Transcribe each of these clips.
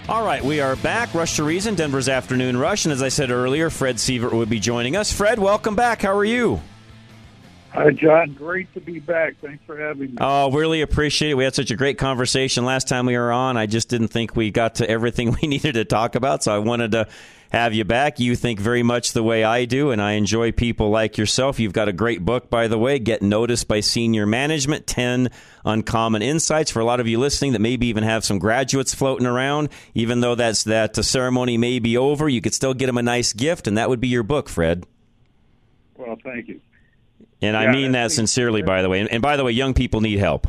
All right, we are back. Rush to Reason, Denver's Afternoon Rush. And as I said earlier, Fred Sievert would be joining us. Fred, welcome back. How are you? Hi, John. Great to be back. Thanks for having me. Oh, really appreciate it. We had such a great conversation last time we were on. I just didn't think we got to everything we needed to talk about, so I wanted to have you back. You think very much the way I do, and I enjoy people like yourself. You've got a great book, by the way, Get Noticed by Senior Management, 10 Uncommon Insights. For a lot of you listening that maybe even have some graduates floating around, even though that ceremony may be over, you could still get them a nice gift, and that would be your book, Fred. Well, thank you. And I mean that sincerely, by the way. And by the way, young people need help.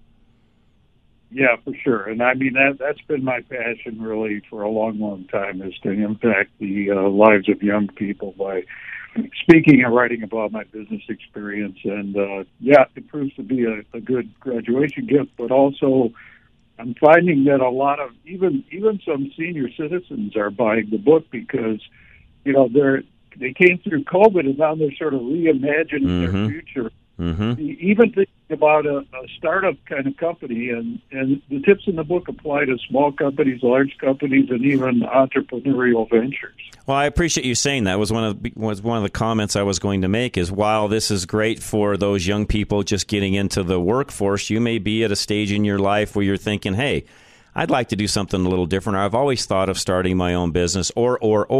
Yeah, for sure. And I mean, that's been my passion really for a long, long time, is to impact the lives of young people by speaking and writing about my business experience. And it proves to be a good graduation gift, but also I'm finding that a lot of, even some senior citizens are buying the book because, you know, they came through COVID and now they're sort of reimagining their future. Even thinking about a startup kind of company, and the tips in the book apply to small companies, large companies, and even entrepreneurial ventures. Well, I appreciate you saying that. Was one of the comments I was going to make is, while this is great for those young people just getting into the workforce, you may be at a stage in your life where you're thinking, hey, I'd like to do something a little different, or I've always thought of starting my own business, or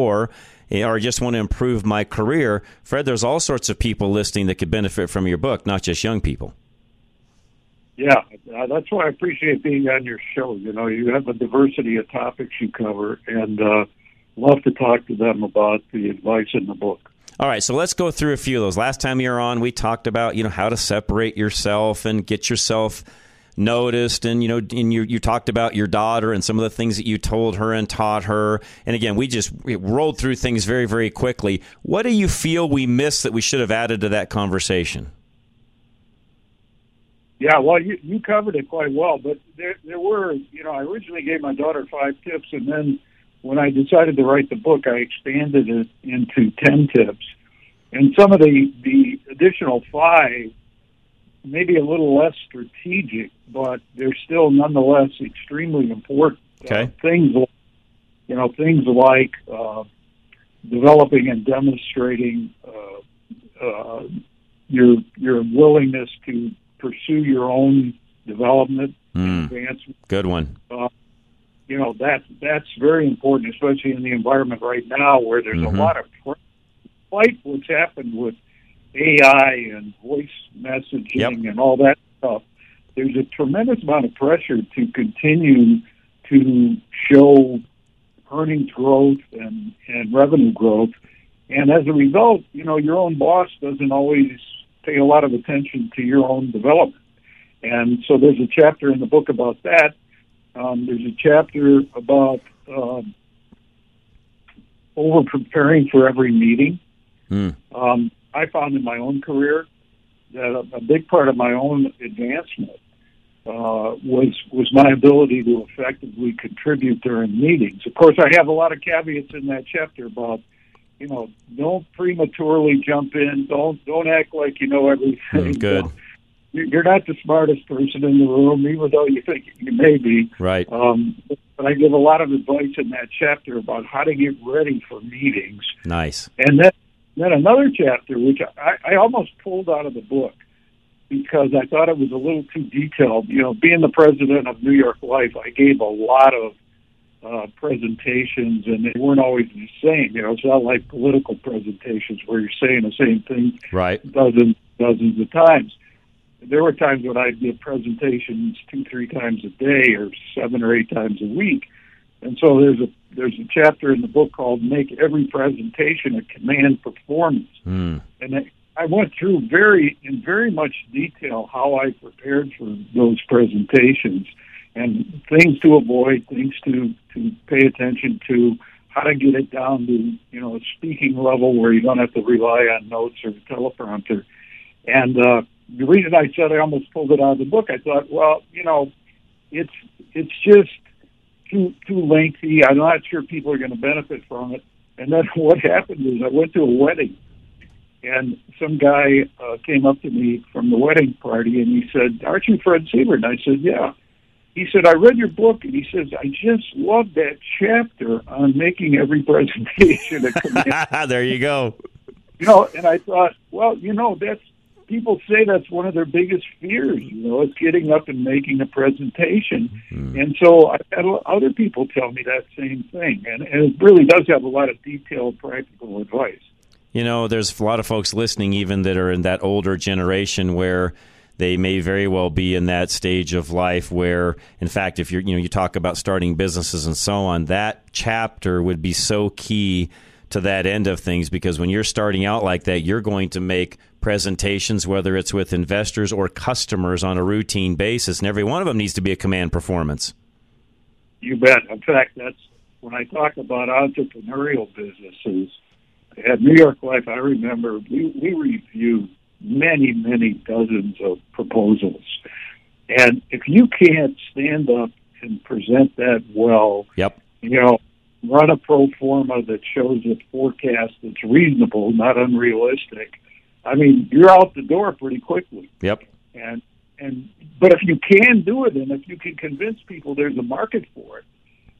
I just want to improve my career. Fred, there's all sorts of people listening that could benefit from your book, not just young people. Yeah, that's why I appreciate being on your show. You know, you have a diversity of topics you cover, and love to talk to them about the advice in the book. All right, so let's go through a few of those. Last time you were on, we talked about, you know, how to separate yourself and get yourself noticed, and you talked about your daughter and some of the things that you told her and taught her. And again, we rolled through things very, very quickly. What do you feel we missed that we should have added to that conversation? Yeah, well, you covered it quite well, but there were, I originally gave my daughter 5 tips, and then when I decided to write the book, I expanded it into 10 tips. And some of the additional 5 maybe a little less strategic, but they're still nonetheless extremely important. Okay. Things like developing and demonstrating your willingness to pursue your own development and advancement. Good one. That's very important, especially in the environment right now where there's a lot of despite what's happened with AI and voice messaging and all that stuff. There's a tremendous amount of pressure to continue to show earnings growth and revenue growth. And as a result, your own boss doesn't always pay a lot of attention to your own development. And so there's a chapter in the book about that. There's a chapter about over-preparing for every meeting. I found in my own career that a big part of my own advancement was my ability to effectively contribute during meetings. Of course, I have a lot of caveats in that chapter about, don't prematurely jump in, don't act like you know everything. Good. You're not the smartest person in the room, even though you think you may be. Right. But I give a lot of advice in that chapter about how to get ready for meetings. Nice. And then another chapter, which I almost pulled out of the book because I thought it was a little too detailed. Being the president of New York Life, I gave a lot of presentations, and they weren't always the same. It's not like political presentations where you're saying the same thing dozens of times. There were times when I'd give presentations 2-3 times a day or 7 or 8 times a week. And so there's a chapter in the book called "Make Every Presentation a Command Performance," and I went through in very much detail how I prepared for those presentations and things to avoid, things to pay attention to, how to get it down to a speaking level where you don't have to rely on notes or teleprompter. And the reason I said I almost pulled it out of the book, I thought, well, it's just too lengthy. I'm not sure people are going to benefit from it. And then what happened is I went to a wedding, and some guy came up to me from the wedding party, and he said, "Aren't you Fred Sievert?" And I said, "Yeah." he said, I read your book, and he says, I just love that chapter on making every presentation a commitment. There you go. And I thought, well, that's, people say that's one of their biggest fears, is getting up and making a presentation. Mm-hmm. And so I've had other people tell me that same thing. And it really does have a lot of detailed, practical advice. There's a lot of folks listening even that are in that older generation where they may very well be in that stage of life where, in fact, if you talk about starting businesses and so on, that chapter would be so key to that end of things, because when you're starting out like that, you're going to make presentations, whether it's with investors or customers, on a routine basis, and every one of them needs to be a command performance. You bet. In fact, that's when I talk about entrepreneurial businesses. At New York Life, I remember we reviewed many, many dozens of proposals. And if you can't stand up and present that well, run a pro forma that shows a forecast that's reasonable, not unrealistic, I mean, you're out the door pretty quickly. Yep. But if you can do it, and if you can convince people there's a market for it,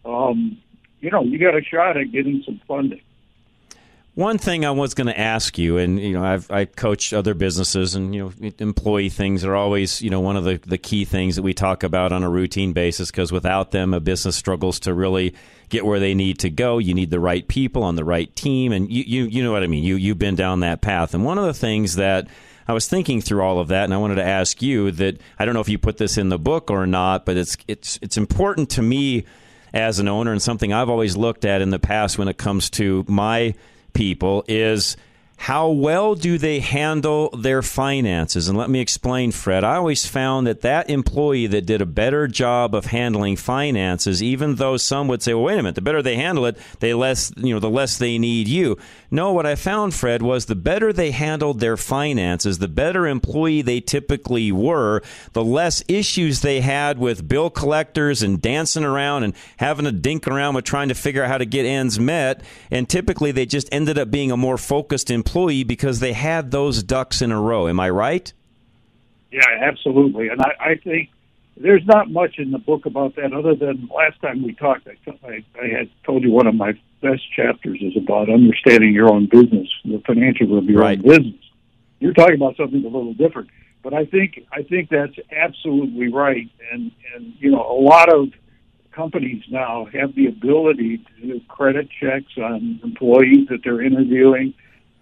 you got a shot at getting some funding. One thing I was going to ask you, and I coach other businesses, and employee things are always one of the key things that we talk about on a routine basis, because without them, a business struggles to really get where they need to go. You need the right people on the right team, and you know what I mean. You've been down that path, and one of the things that I was thinking through all of that, and I wanted to ask you that, I don't know if you put this in the book or not, but it's important to me as an owner, and something I've always looked at in the past when it comes to my people, is how well do they handle their finances? And let me explain, Fred. I always found that employee that did a better job of handling finances, even though some would say, well, wait a minute, the better they handle it, the less they need you. No, what I found, Fred, was the better they handled their finances, the better employee they typically were, the less issues they had with bill collectors and dancing around and having to dink around with trying to figure out how to get ends met. And typically they just ended up being a more focused employee because they had those ducks in a row. Am I right? Yeah, absolutely. And I think there's not much in the book about that, other than last time we talked, I had told you one of my best chapters is about understanding your own business, the financial of your own business. You're talking about something a little different. But I think that's absolutely right. And a lot of companies now have the ability to do credit checks on employees that they're interviewing.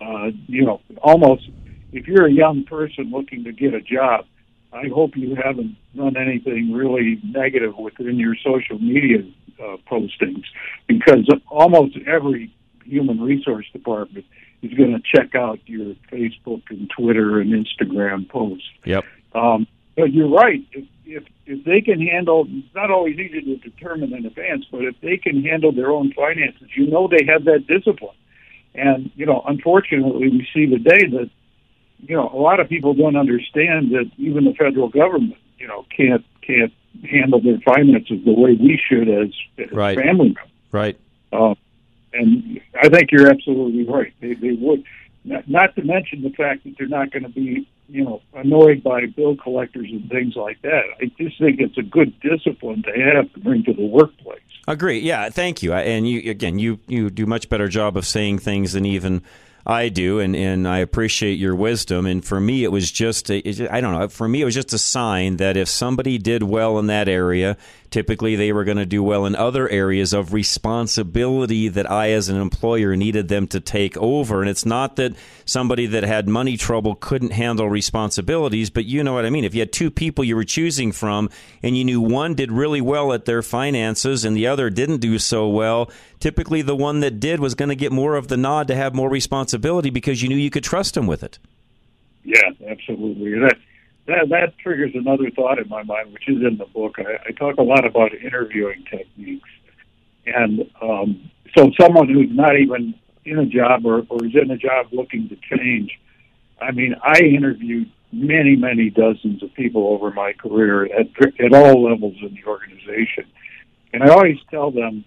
Almost, if you're a young person looking to get a job, I hope you haven't done anything really negative within your social media postings, because almost every human resource department is going to check out your Facebook and Twitter and Instagram posts. Yep. But you're right. If they can handle, it's not always easy to determine in advance, but if they can handle their own finances, they have that discipline. And, unfortunately, we see today that, a lot of people don't understand that even the federal government, can't handle their finances the way we should as right. family members. Right. And I think you're absolutely right. They would, not to mention the fact that they're not going to be, annoyed by bill collectors and things like that. I just think it's a good discipline to have to bring to the workplace. Agree. Yeah, thank you. And you do much better job of saying things than even I do, and I appreciate your wisdom. And for me, it was just for me, it was just a sign that if somebody did well in that area, typically they were going to do well in other areas of responsibility that I, as an employer, needed them to take over. And it's not that somebody that had money trouble couldn't handle responsibilities, but you know what I mean. If you had two people you were choosing from and you knew one did really well at their finances and the other didn't do so well, typically the one that did was going to get more of the nod to have more responsibility because you knew you could trust them with it. Yeah, absolutely. That triggers another thought in my mind, which is in the book. I talk a lot about interviewing techniques. And so someone who's not even in a job or is in a job looking to change, I mean, I interviewed many, many dozens of people over my career at all levels in the organization. And I always tell them,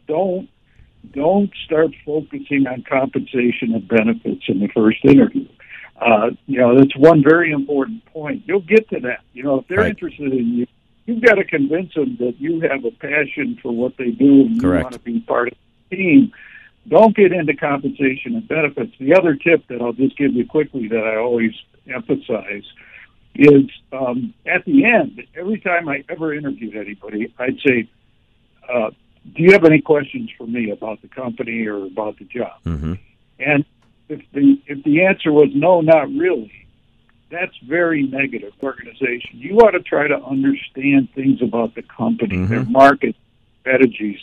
don't start focusing on compensation and benefits in the first interview. That's one very important point. You'll get to that. If they're right. interested in you, you've got to convince them that you have a passion for what they do and Correct. you want to be part of the team. Don't get into compensation and benefits. The other tip that I'll just give you quickly that I always emphasize is at the end, every time I ever interviewed anybody, I'd say, do you have any questions for me about the company or about the job? Mm-hmm. And if the answer was no, not really, that's very negative organization. You ought to try to understand things about the company, Mm-hmm. their market strategies,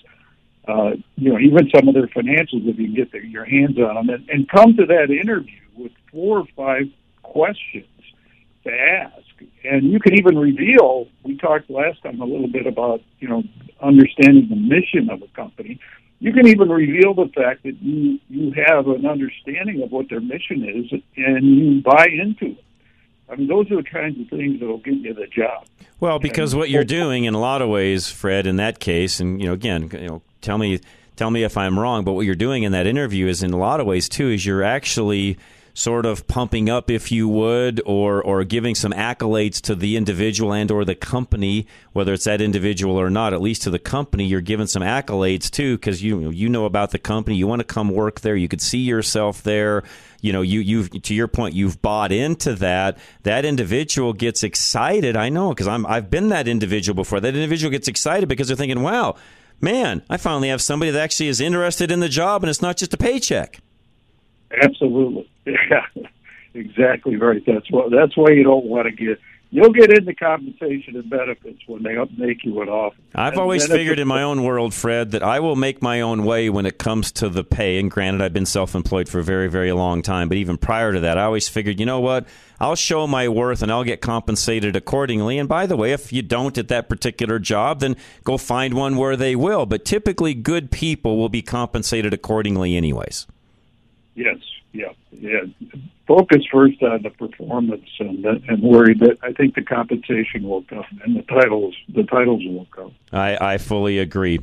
even some of their financials if you can get your hands on them, and come to that interview with 4 or 5 questions to ask. And you can even reveal, we talked last time a little bit about, understanding the mission of a company. You can even reveal the fact that you have an understanding of what their mission is and you buy into it. I mean, those are the kinds of things that will get you the job. Well, because what you're doing in a lot of ways, Fred, in that case, and again, tell me if I'm wrong, but what you're doing in that interview is in a lot of ways too is you're actually sort of pumping up, if you would, or giving some accolades to the individual and or the company, whether it's that individual or not, at least to the company, you're giving some accolades too, because you know about the company, you want to come work there, you could see yourself there. You've to your point, you've bought into that. That individual gets excited. I know because I've been that individual before. That individual gets excited because they're thinking, "Wow, man, I finally have somebody that actually is interested in the job, and it's not just a paycheck." Absolutely, yeah, exactly right. That's why you don't want to get. You'll get into compensation and benefits when they make you an offer. I've always figured in my own world, Fred, that I will make my own way when it comes to the pay. And granted, I've been self-employed for a very, very long time. But even prior to that, I always figured, you know what? I'll show my worth and I'll get compensated accordingly. And by the way, if you don't at that particular job, then go find one where they will. But typically, good people will be compensated accordingly anyways. Yes, yeah. Focus first on the performance and worry that I think the compensation will come and the titles will come. I fully agree.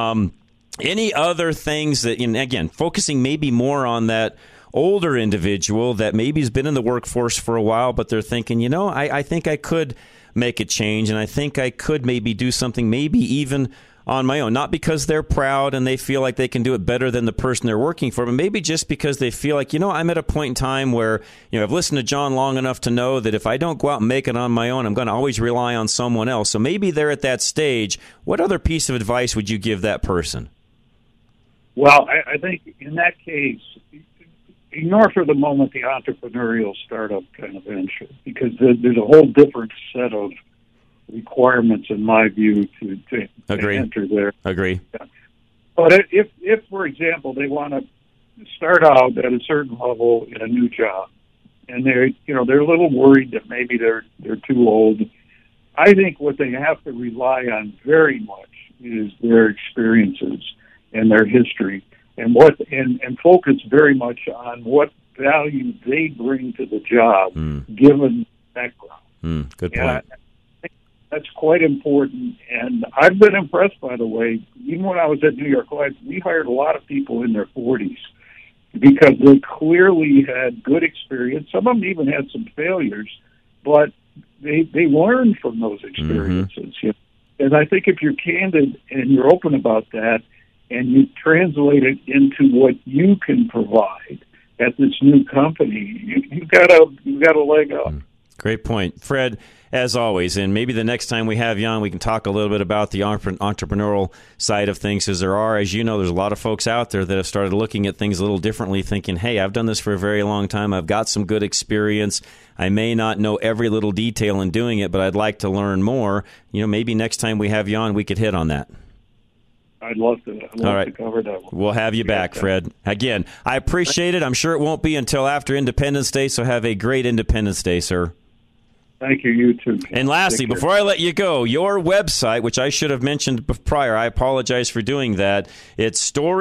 Any other things that, again, focusing maybe more on that older individual that maybe has been in the workforce for a while, but they're thinking, I think I could make a change and I think I could maybe do something, maybe even on my own, not because they're proud and they feel like they can do it better than the person they're working for, but maybe just because they feel like, I'm at a point in time where, I've listened to John long enough to know that if I don't go out and make it on my own, I'm going to always rely on someone else. So maybe they're at that stage. What other piece of advice would you give that person? Well, I think in that case, ignore for the moment the entrepreneurial startup kind of venture, because there's a whole different set of requirements, in my view, to enter there. Agree. Yeah. But if, for example, they want to start out at a certain level in a new job, and they're a little worried that maybe they're too old, I think what they have to rely on very much is their experiences and their history, and focus very much on what value they bring to the job, given background. Good point. That's quite important, and I've been impressed, by the way. Even when I was at New York Life, we hired a lot of people in their 40s because they clearly had good experience. Some of them even had some failures, but they learned from those experiences. Mm-hmm. And I think if you're candid and you're open about that, and you translate it into what you can provide at this new company, you've got a leg up. Great point, Fred. As always, and maybe the next time we have you on, we can talk a little bit about the entrepreneurial side of things, because there are, as you know, there's a lot of folks out there that have started looking at things a little differently, thinking, hey, I've done this for a very long time. I've got some good experience. I may not know every little detail in doing it, but I'd like to learn more. Maybe next time we have you on, we could hit on that. I'd love to. All right. To cover that one. We'll have you back, Fred. Again, I appreciate it. I'm sure it won't be until after Independence Day, so have a great Independence Day, sir. Thank you. You too. And lastly, before I let you go, your website, which I should have mentioned prior, I apologize for doing that. It's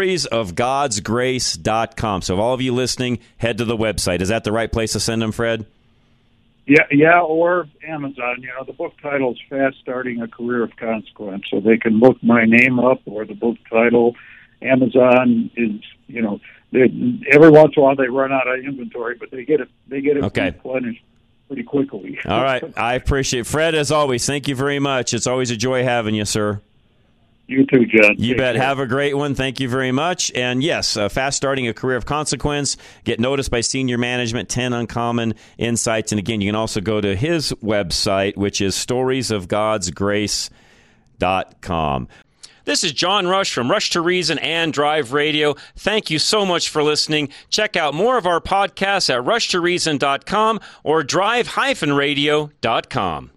storiesofgodsgrace.com. So if all of you listening, head to the website. Is that the right place to send them, Fred? Yeah, or Amazon. The book title is Fast Starting a Career of Consequence. So they can look my name up or the book title. Amazon is, every once in a while they run out of inventory, but they get it okay. replenished pretty quickly. All right. I appreciate it. Fred, as always, thank you very much. It's always a joy having you, sir. You too, John. You Take bet. care. Have a great one. Thank you very much. And yes, fast starting a career of consequence. Get noticed by senior management, 10 uncommon insights. And again, you can also go to his website, which is storiesofgodsgrace.com. This is John Rush from Rush to Reason and Drive Radio. Thank you so much for listening. Check out more of our podcasts at rushtoreason.com or drive-radio.com.